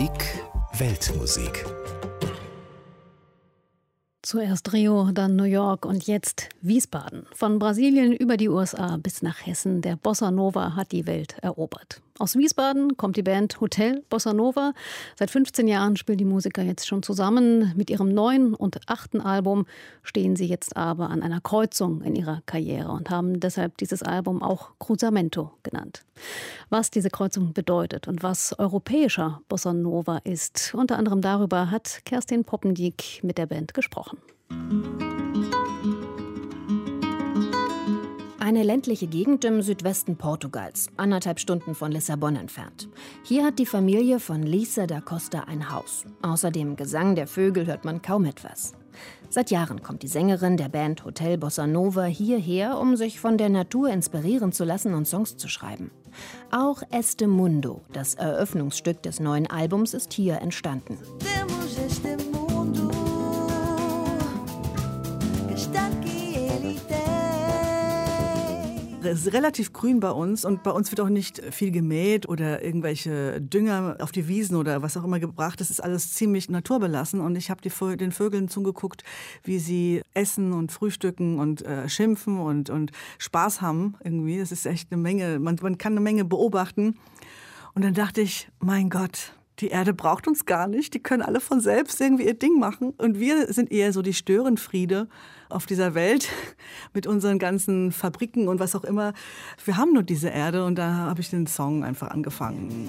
Musik Weltmusik. Zuerst Rio, dann New York und jetzt Wiesbaden. Von Brasilien über die USA bis nach Hessen. Der Bossa Nova hat die Welt erobert. Aus Wiesbaden kommt die Band Hotel Bossa Nova. Seit 15 Jahren spielen die Musiker jetzt schon zusammen. Mit ihrem 9. und 8. Album stehen sie jetzt aber an einer Kreuzung in ihrer Karriere und haben deshalb dieses Album auch Cruzamento genannt. Was diese Kreuzung bedeutet und was europäischer Bossa Nova ist, unter anderem darüber hat Kerstin Poppendiek mit der Band gesprochen. Eine ländliche Gegend im Südwesten Portugals, 1,5 Stunden von Lissabon entfernt. Hier hat die Familie von Lisa da Costa ein Haus. Außer dem Gesang der Vögel hört man kaum etwas. Seit Jahren kommt die Sängerin der Band Hotel Bossa Nova hierher, um sich von der Natur inspirieren zu lassen und Songs zu schreiben. Auch Este Mundo, das Eröffnungsstück des neuen Albums, ist hier entstanden. Es ist relativ grün bei uns und bei uns wird auch nicht viel gemäht oder irgendwelche Dünger auf die Wiesen oder was auch immer gebracht. Das ist alles ziemlich naturbelassen und ich habe den Vögeln zugeguckt, wie sie essen und frühstücken und schimpfen und Spaß haben irgendwie. Das ist echt eine Menge, man kann eine Menge beobachten. Und dann dachte ich, mein Gott, die Erde braucht uns gar nicht. Die können alle von selbst irgendwie ihr Ding machen. Und wir sind eher so die Störenfriede auf dieser Welt mit unseren ganzen Fabriken und was auch immer. Wir haben nur diese Erde und da habe ich den Song einfach angefangen.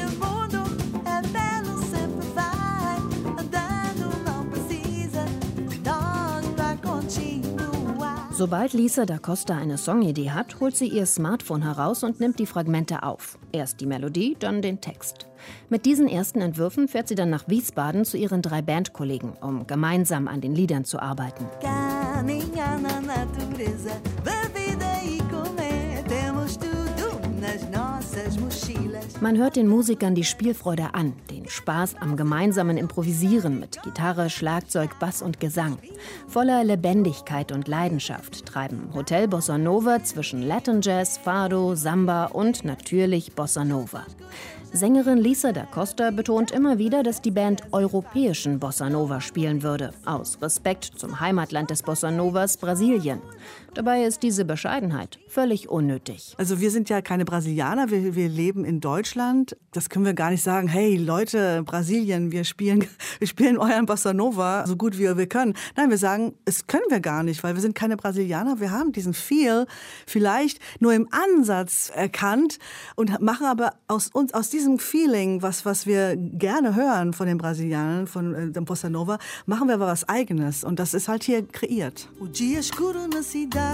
Sobald Lisa da Costa eine Songidee hat, holt sie ihr Smartphone heraus und nimmt die Fragmente auf. Erst die Melodie, dann den Text. Mit diesen ersten Entwürfen fährt sie dann nach Wiesbaden zu ihren 3 Bandkollegen, um gemeinsam an den Liedern zu arbeiten. Man hört den Musikern die Spielfreude an, den Spaß am gemeinsamen Improvisieren mit Gitarre, Schlagzeug, Bass und Gesang. Voller Lebendigkeit und Leidenschaft treiben Hotel Bossa Nova zwischen Latin Jazz, Fado, Samba und natürlich Bossa Nova. Sängerin Lisa da Costa betont immer wieder, dass die Band europäischen Bossa Nova spielen würde, aus Respekt zum Heimatland des Bossa Novas, Brasilien. Dabei ist diese Bescheidenheit völlig unnötig. Also wir sind ja keine Brasilianer, wir leben in Deutschland. Das können wir gar nicht sagen, hey Leute, Brasilien, wir spielen euren Bossa Nova so gut wie wir können. Nein, wir sagen, es können wir gar nicht, weil wir sind keine Brasilianer. Wir haben diesen Feel vielleicht nur im Ansatz erkannt und machen aber aus diesem Feeling, was wir gerne hören von den Brasilianern, von dem Bossa Nova, machen wir aber was Eigenes. Und das ist halt hier kreiert. O dia escuro na cidade,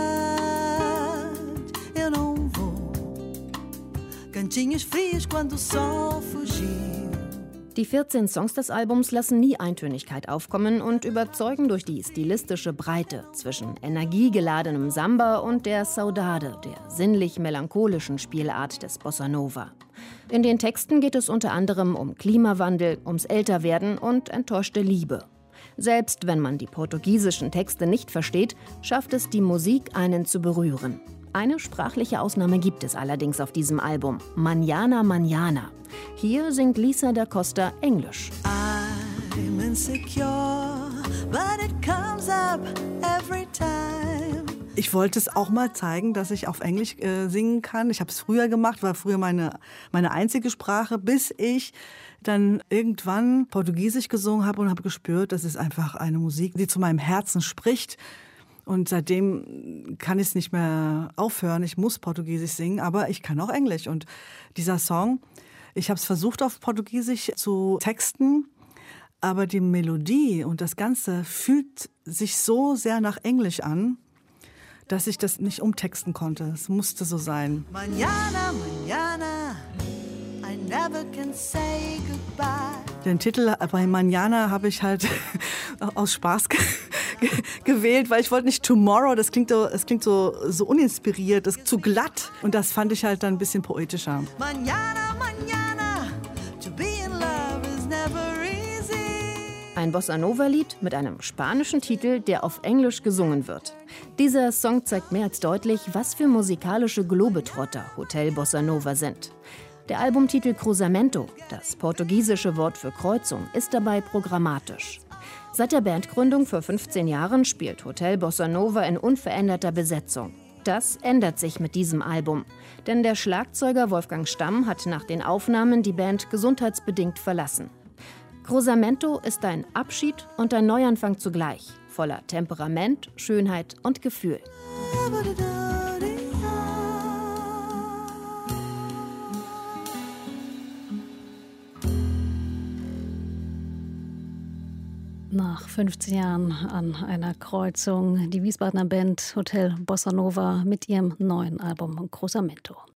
eu não vou. Cantinhos frios quando o sol fugiu. Die 14 Songs des Albums lassen nie Eintönigkeit aufkommen und überzeugen durch die stilistische Breite zwischen energiegeladenem Samba und der Saudade, der sinnlich-melancholischen Spielart des Bossa Nova. In den Texten geht es unter anderem um Klimawandel, ums Älterwerden und enttäuschte Liebe. Selbst wenn man die portugiesischen Texte nicht versteht, schafft es die Musik, einen zu berühren. Eine sprachliche Ausnahme gibt es allerdings auf diesem Album, Manhana Manhana. Hier singt Lisa da Costa Englisch. I'm insecure, but it comes up every time. Ich wollte es auch mal zeigen, dass ich auf Englisch singen kann. Ich habe es früher gemacht, war früher meine einzige Sprache, bis ich dann irgendwann Portugiesisch gesungen habe und habe gespürt, das ist einfach eine Musik, die zu meinem Herzen spricht. Und seitdem kann ich es nicht mehr aufhören. Ich muss Portugiesisch singen, aber ich kann auch Englisch. Und dieser Song, ich habe es versucht auf Portugiesisch zu texten, aber die Melodie und das Ganze fühlt sich so sehr nach Englisch an, dass ich das nicht umtexten konnte. Es musste so sein. Manhana, manhana, I never can say goodbye. Den Titel bei Manhana habe ich halt aus Spaß gewählt, weil ich wollte nicht Tomorrow, das klingt so uninspiriert, das ist zu glatt. Und das fand ich halt dann ein bisschen poetischer. Manhana, manhana, to be in love is never easy. Ein Bossa Nova-Lied mit einem spanischen Titel, der auf Englisch gesungen wird. Dieser Song zeigt mehr als deutlich, was für musikalische Globetrotter Hotel Bossa Nova sind. Der Albumtitel Cruzamento, das portugiesische Wort für Kreuzung, ist dabei programmatisch. Seit der Bandgründung vor 15 Jahren spielt Hotel Bossa Nova in unveränderter Besetzung. Das ändert sich mit diesem Album, denn der Schlagzeuger Wolfgang Stamm hat nach den Aufnahmen die Band gesundheitsbedingt verlassen. Cruzamento ist ein Abschied und ein Neuanfang zugleich, voller Temperament, Schönheit und Gefühl. Nach 15 Jahren an einer Kreuzung, die Wiesbadener Band Hotel Bossa Nova mit ihrem neuen Album Cruzamento.